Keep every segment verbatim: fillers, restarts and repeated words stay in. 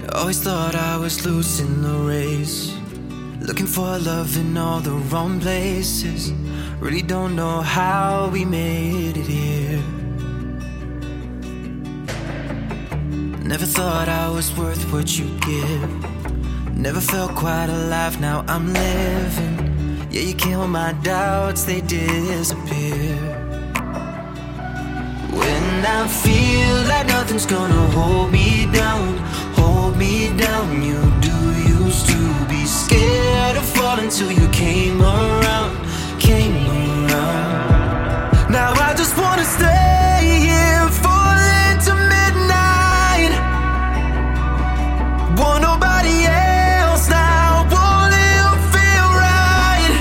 Always thought I was losing the race, looking for love in all the wrong places. Really don't know how we made it here. Never thought I was worth what you give. Never felt quite alive, now I'm living. Yeah, you kill my doubts, they disappear. When I feel like nothing's gonna hold me down, hold me down. You do used to be scared of falling till you came around, came around. Now I just wanna stay here, falling to midnight. Want nobody else now, won't it feel right?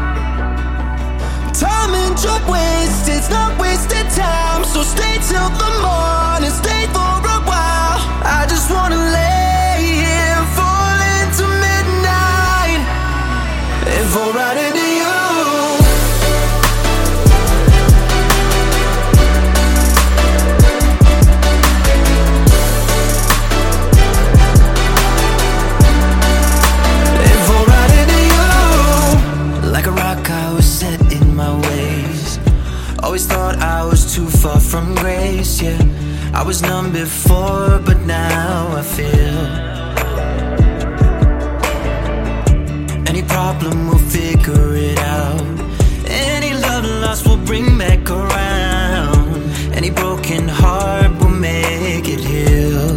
Time and job wasted, it's not wasted time. So stay till the morning, stay for a while. I just wanna lay here, falling to midnight, and fall right into you. And fall right into you. Like a rock I was set in my ways. Always thought I was too far from grace, yeah. I was numb before, but now I feel. Any problem, we'll figure it out. Any love lost, we'll bring back around. Any broken heart, we'll make it heal.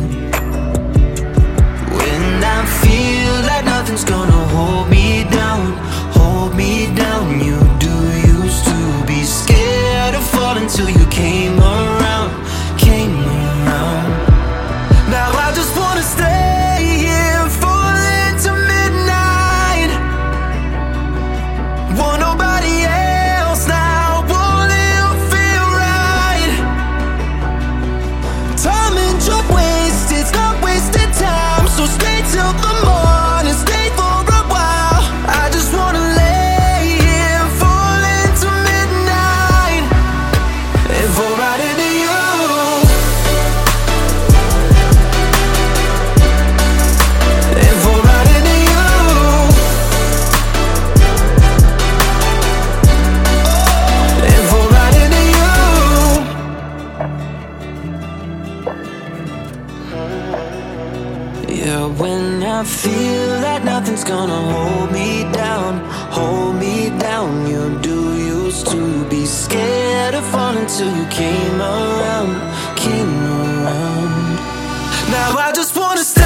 When I feel like nothing's gonna hold me down, hold me down. You do used to be scared of falling till you came around, came around. Now I just wanna stay here, falling to midnight. Want nobody else now, won't it feel right? Time and job wasted, it's not wasted time. So stay till the morning, stay for a while. I just wanna lay here, falling to midnight, and fall right into you. And fall right into you. And fall right into you. Yeah, when I feel like nothing's gonna hold me down, hold me down. You do used to be scared of falling till you came around, came around. Now I just wanna stay